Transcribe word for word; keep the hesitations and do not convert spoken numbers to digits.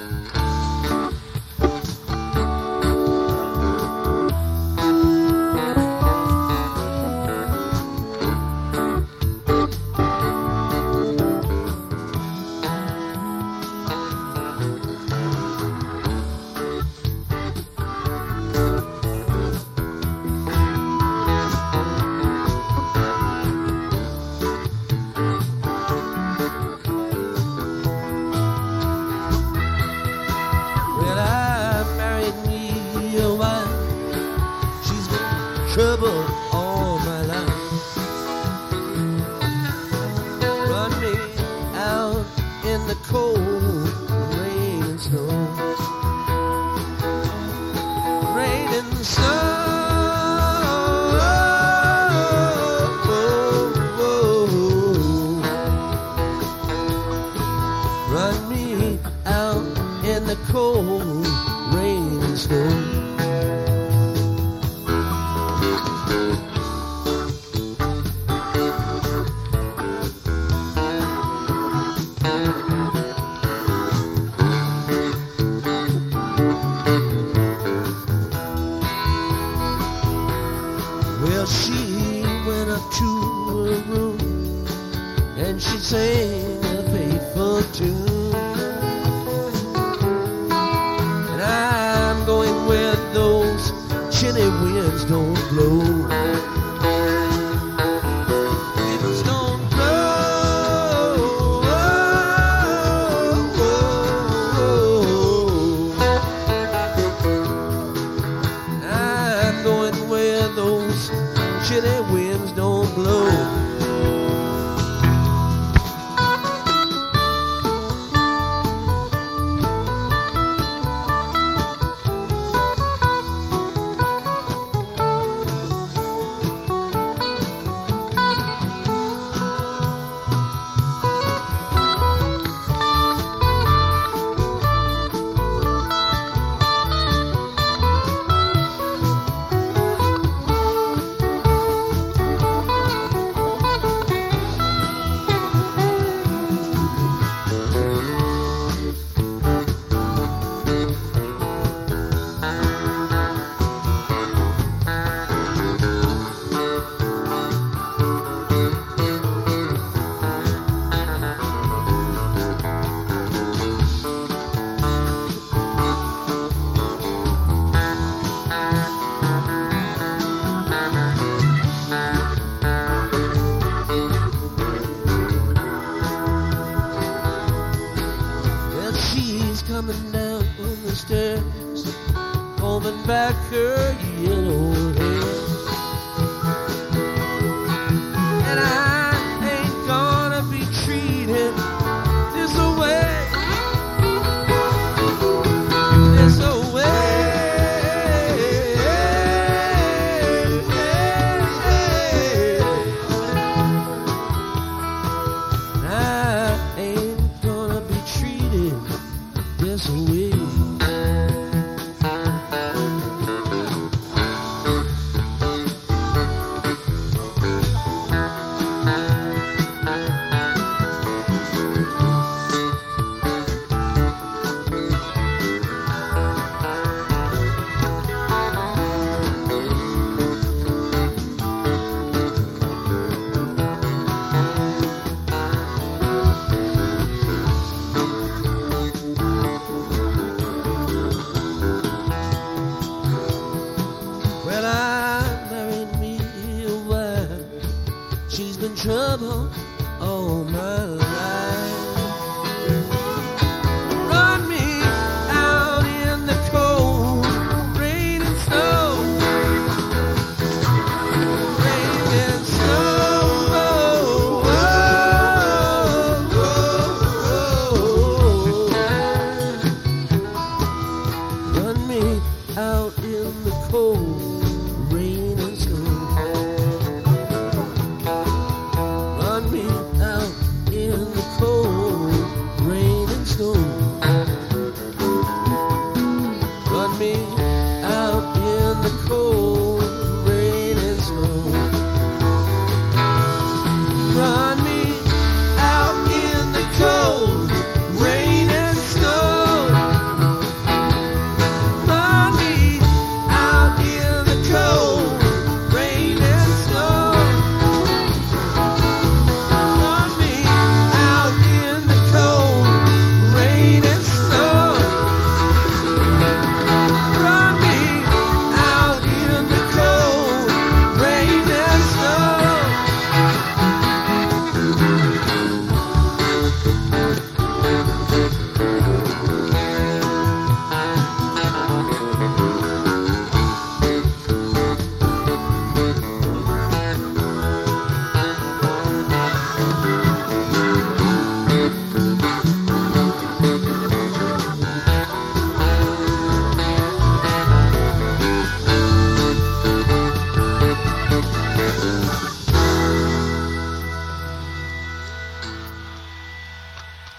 Trouble all my life. Run me out in the cold rain and snow. Rain and snow. Run me out in the cold rain and snow. Well, she went up to her room and she sang a faithful tune. And I'm going where those chilly winds don't blow. Winds don't blow. I'm going where those chilly winds don't blow. Coming down the stairs, holding back her yellow hair. And I ain't gonna be treated this way, this way. I ain't gonna be treated this way.